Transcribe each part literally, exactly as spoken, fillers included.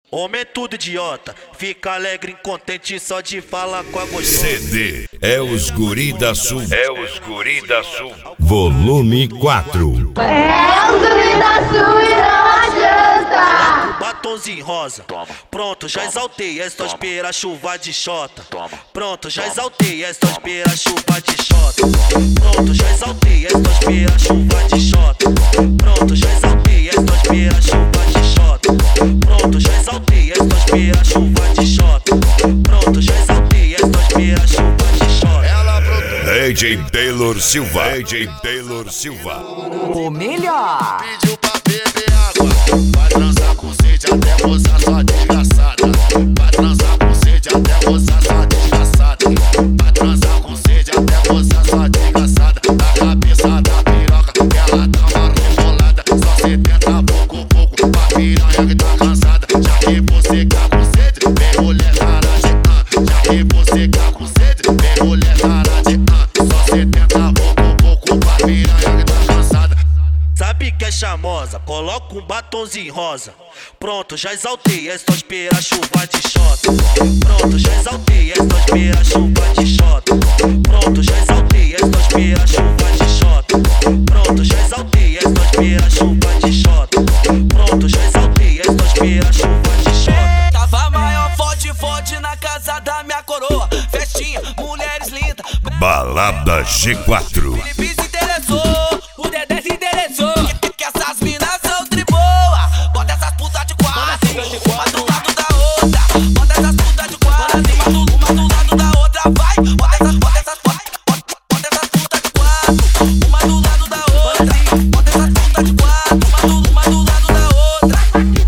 Homem é tudo idiota, fica alegre, incontente só de falar com a gostosa. C D é os guri da Sul. É os guri da Sul. Volume quatro. É os guri da Sul e não adianta. Batonzinho rosa. Toma. Pronto, já Toma. exaltei, é só Toma. esperar chuva de xota. Toma. Pronto, já Toma. exaltei, é só esperar chuva de xota. Pronto, já exaltei, é só esperar chuva de xota. Pronto, já exaltei, é só esperar chuva de xota. Pronto, já exaltei, é só esperar chuva de xota. Pronto, já exaltei, é só esperar chuva de xota. D J Taylor Silva. D J Taylor Silva. O melhor. Pediu pra beber água, vai transar com sede até gozar sua desgraçada. Vai transar com sede até gozar sua desgraçada. Vai transar com sede até gozar sua desgraçada. Da cabeça da piroca, ela dá uma rebolada. Só setenta pouco, pouco, pra piranha que tá cansada. Já que você tá com sede, vem mulher tarade, ah. Já que você tá com sede, vem mulher tarade, ah. Só setenta pouco, pouco, pra piranha que tá cansada. Sabe que é charmosa, coloca um batonzinho rosa. Pronto, já exaltei, é só esperar chuva de xota. Pronto, já exaltei, é só esperar chuva de xota. Pronto, já exaltei, é só esperar chuva de xota. Pronto, já exaltei, é só esperar chuva de xota. Pronto, já exaltei, é só esperar chuva de xota. Tava maior fode, fode na casa da minha coroa. Festinha, mulheres lindas. Balada G quatro. Felipe se interessou, o Dedé se interessou. Que, que essas minas são tri boa. Bota essas putas de quatro, uma do lado da outra. Bota essas putas de quatro, uma do, uma do lado da outra. Vai, bota essas, bota essas, bota, bota essas putas de quatro, uma do lado da outra. Bota essas putas de quatro, uma do, uma do lado da outra.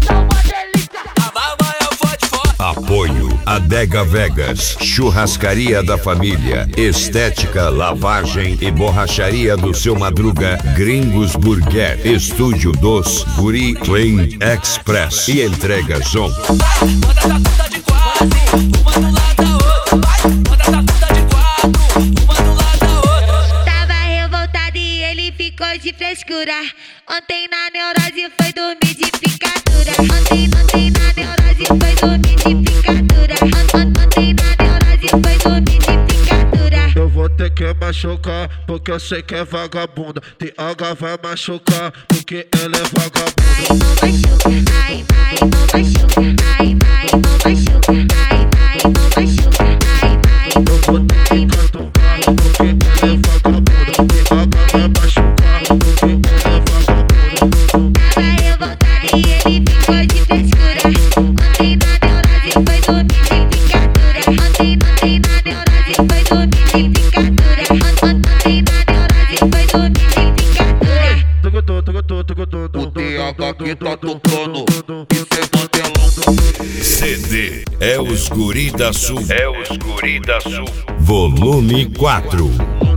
A barba é o forte, forte. Apoio Adega Vegas, Churrascaria da Família, Estética, Lavagem e Borracharia do Seu Madruga, Gringos Burger, Estúdio dos Guri Clean Express e Entrega Zon. Bota essa puta de quatro, uma do lado da outra. Vai, bota essa puta de quatro, uma do lado da outra. Tava revoltado e ele ficou de frescura. Ontem na neurose foi dormir de picadura. Ontem, ontem na neurose foi dormir de picadura. Ontem, ontem na neurose foi dormir de picadura. Eu vou ter que machucar, porque eu sei que é vagabunda. T H vai machucar, porque ela é vagabunda. Ai, não machuca, ai, ai, não machuca, ai, ai, não machuca, ai, ai, não machuca, ai, ai, Eu vou ter que catucar, porque ela é vagabunda. T H vai machucar, porque ela é vagabunda. tava revoltado e ele ficou de frescura. Ontem na neurose foi dormir de picadura. Ontem, ontem na neurose foi dormir de picadura. Ontem na neurose foi dormir de picadura. O T H aqui tá tocando, isso é mantelão. C D é os guri da Sul. É os guri da Sul. Volume quatro.